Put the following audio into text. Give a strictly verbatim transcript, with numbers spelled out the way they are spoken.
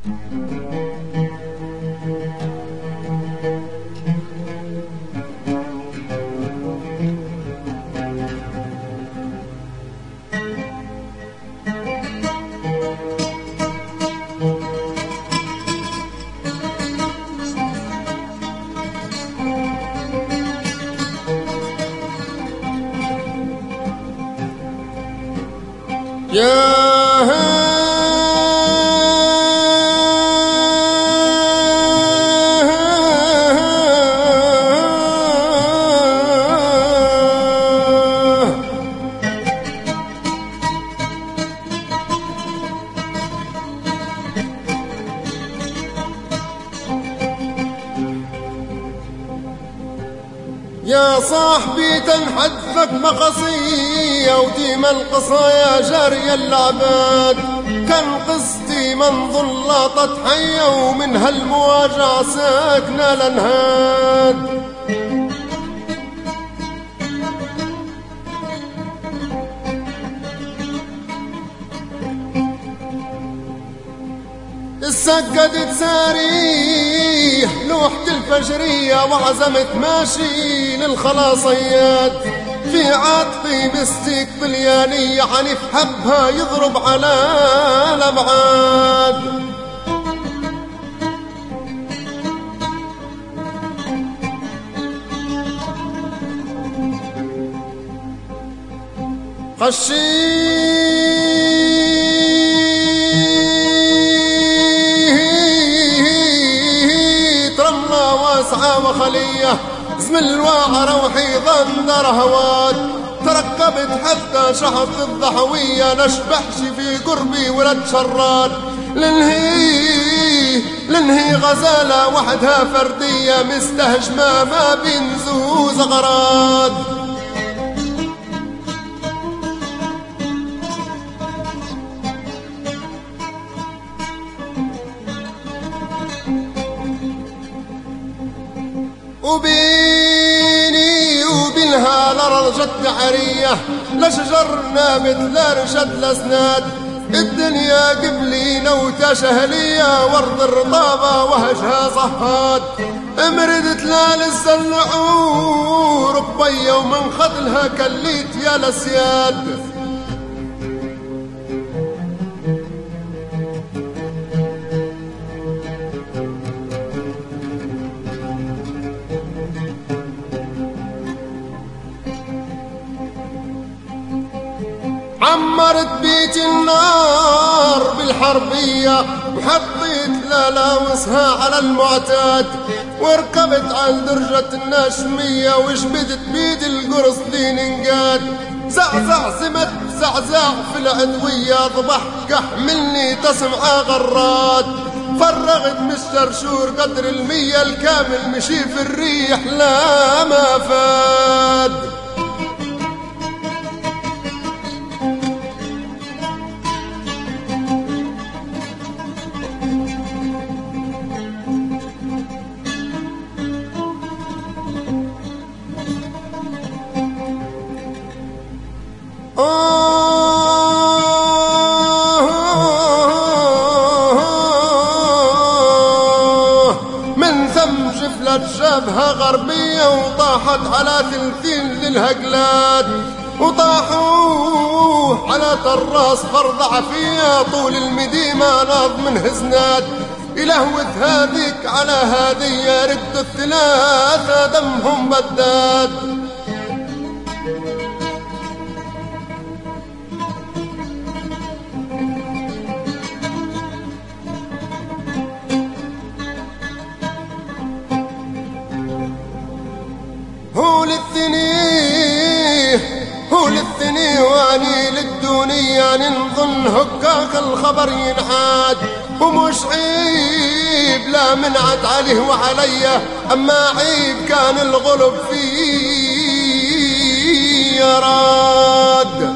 يا يا صاحبي تنحذفك مقصية وديما القصايا جارية العباد، كان قصتي من ظلاطة حية ومن هالمواجع ساكنة لنهاد. سجدت ساريه لوحة الفجرية وعزمت ماشي للخلاصيات، في عاطفي مستيك بليانية عنيف حبها يضرب على الأبعاد. خشي وخلية زم الواعر وحيضا دار هواد، تركبت حتى شحط الضحوية نشبحش في قربي ولا تشراد. لنهي لنهي غزالة وحدها فردية مستهجمة ما بين زوز غراد. وبيني وبينها لرجت بحرية لا شجر نابت لا رشد لسناد، الدنيا قبلينا وتشهلية ورد الرطابة وهجها صهاد. امردت لا للزلعور ببية ومن خدلها كليت يا لسياد. عمرت بيتي النار بالحربية وحطيت للاوسها على المعتاد، وركبت على درجة النشمية وجبدت بيد القرص دين انقاد. زعزع سمت زعزع في العدوية ضبح كحملني تسمع غراد، فرغت من الشرشور قدر المية الكامل مشي في الريح لا ما فاد. من ثم شفلت شبهة غربية وطاحت على ثلثين للهقلات، وطاحوا على طراس فرض عفية طول المديمة ناض من هزنات. إلهوت هذيك على هذية رد الثلاثة دمهم بداد. هو للثنيه هو للثنيه واني للدنيا نظن هكاك الخبر ينحاد، ومش عيب لا منعت عليه وعليه، اما عيب كان الغلب فيه يراد.